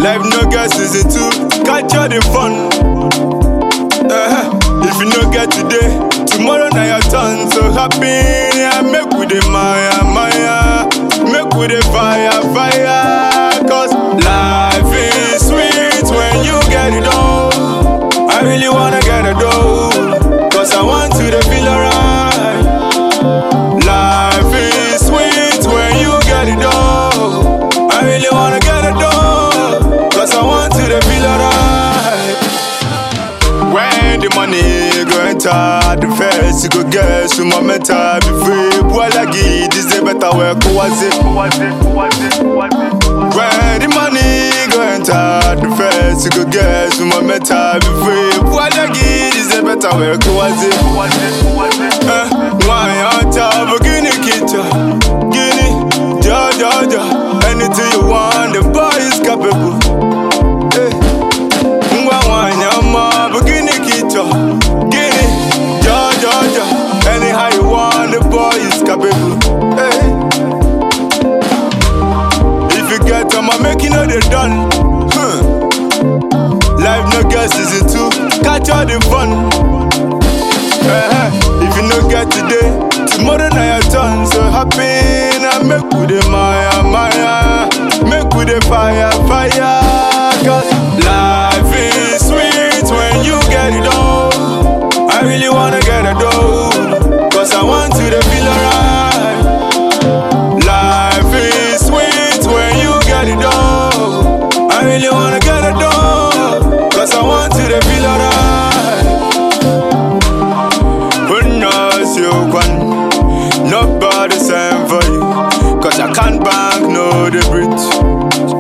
Life no get season 2, catch all the fun. If you no get today, tomorrow na your turn. So happy, yeah, make with the Maya, Maya, make with the fire, fire. Cause life is sweet when you get it all. I really wanna get it all, cause I want you to feel alright. Life is sweet when you get it all. I really wanna get it all, cause I want you to feel alright. When the money go enter the face, you go get some momentum. Be free, boy like it, this the better work. Was it? When the money go enter the face, you go get some momentum. Be free, boy like it, this the better work. Was it? Why on top of Guinea Kitchen? Guinea, Georgia, anything you want, the boy is capable. Anyhow you want, the boy is capable. Hey. If you get them, I'm making all they done. Life no get season 2, catch all the fun. If you no get today, tomorrow na your turn. So happy, now make with the Maya, Maya, make with the fire, fire. Cause life is sweet when you get it all. I really wanna get it all, cause I want you to feel alright. Life is sweet when you get it all. I really wanna get it all, cause I want you to feel alright. Who knows you can, nobody send for you, cause I can't bank no the bridge.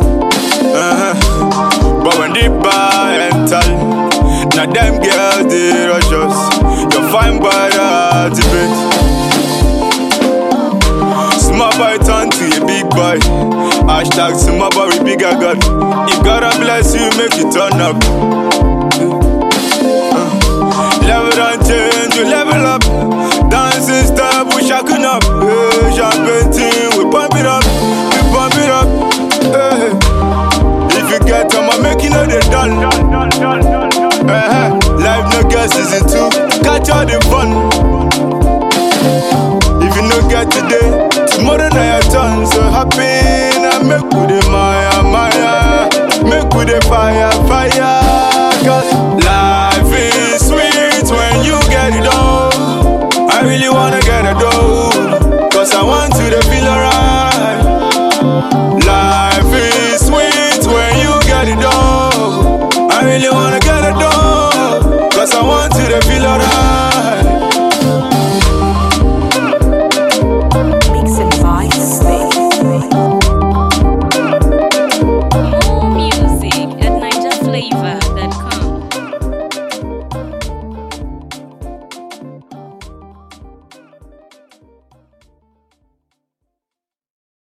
But when the bar enter, now them girls they rush us. You're fine by the debate. Small boy turn to a big boy. Hashtag small boy with bigger God. If God bless you, make you turn up. Level don't change, you level up. Dancing step, we shacking up. Champagne team, we pump it up. We pump it up. If you get them, I'm making all they done. Life no get season 2, catch all the fun. If you no get today, tomorrow night